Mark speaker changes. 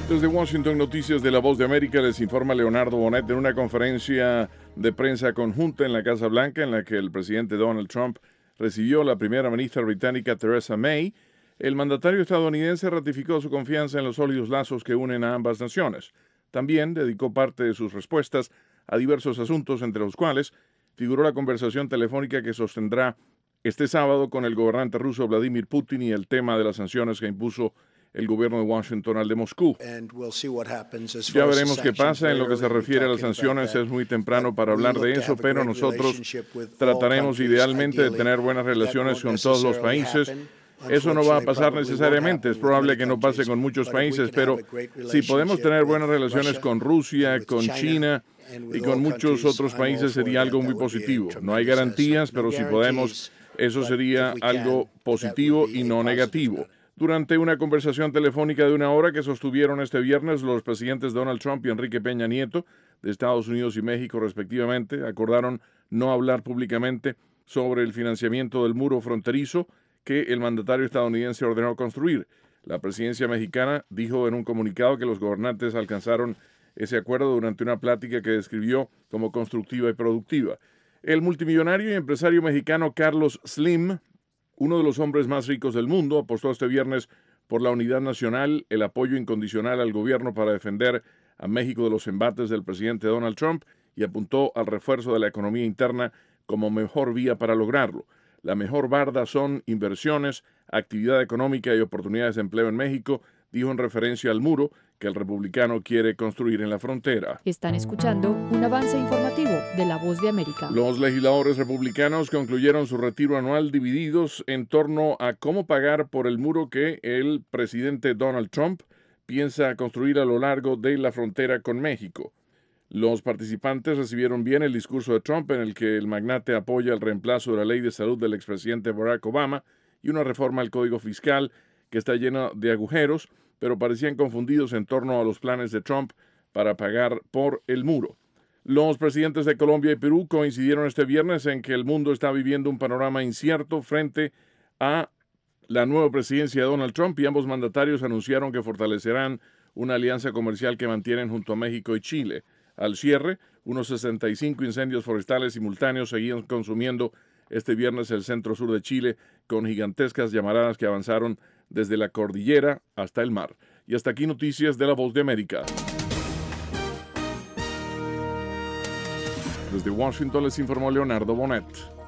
Speaker 1: Desde Washington, Noticias de La Voz de América, les informa Leonardo Bonet en una conferencia de prensa conjunta en la Casa Blanca en la que el presidente Donald Trump recibió a la primera ministra británica Theresa May. El mandatario estadounidense ratificó su confianza en los sólidos lazos que unen a ambas naciones. También dedicó parte de sus respuestas a diversos asuntos, entre los cuales figuró la conversación telefónica que sostendrá este sábado con el gobernante ruso Vladimir Putin y el tema de las sanciones que impuso el gobierno de Washington al de Moscú. Ya veremos qué pasa en lo que se refiere a las sanciones. Es muy temprano para hablar de eso, pero nosotros trataremos idealmente de tener buenas relaciones con todos los países. Eso no va a pasar necesariamente, es probable que no pase con muchos países, pero si podemos tener buenas relaciones con Rusia, con China y con muchos otros países sería algo muy positivo. No hay garantías, pero si podemos, eso sería algo positivo y no negativo. Durante una conversación telefónica de 1 hora que sostuvieron este viernes, los presidentes Donald Trump y Enrique Peña Nieto, de Estados Unidos y México respectivamente, acordaron no hablar públicamente sobre el financiamiento del muro fronterizo que el mandatario estadounidense ordenó construir. La presidencia mexicana dijo en un comunicado que los gobernantes alcanzaron ese acuerdo durante una plática que describió como constructiva y productiva. El multimillonario y empresario mexicano Carlos Slim, uno de los hombres más ricos del mundo, apostó este viernes por la unidad nacional, el apoyo incondicional al gobierno para defender a México de los embates del presidente Donald Trump y apuntó al refuerzo de la economía interna como mejor vía para lograrlo. La mejor barda son inversiones, actividad económica y oportunidades de empleo en México, dijo en referencia al muro que el republicano quiere construir en la frontera.
Speaker 2: Están escuchando un avance informativo de La Voz de América.
Speaker 1: Los legisladores republicanos concluyeron su retiro anual divididos en torno a cómo pagar por el muro que el presidente Donald Trump piensa construir a lo largo de la frontera con México. Los participantes recibieron bien el discurso de Trump en el que el magnate apoya el reemplazo de la ley de salud del expresidente Barack Obama y una reforma al Código Fiscal que está llena de agujeros, pero parecían confundidos en torno a los planes de Trump para pagar por el muro. Los presidentes de Colombia y Perú coincidieron este viernes en que el mundo está viviendo un panorama incierto frente a la nueva presidencia de Donald Trump y ambos mandatarios anunciaron que fortalecerán una alianza comercial que mantienen junto a México y Chile. Al cierre, unos 65 incendios forestales simultáneos seguían consumiendo este viernes el centro-sur de Chile con gigantescas llamaradas que avanzaron desde la cordillera hasta el mar. Y hasta aquí noticias de La Voz de América. Desde Washington les informó Leonardo Bonet.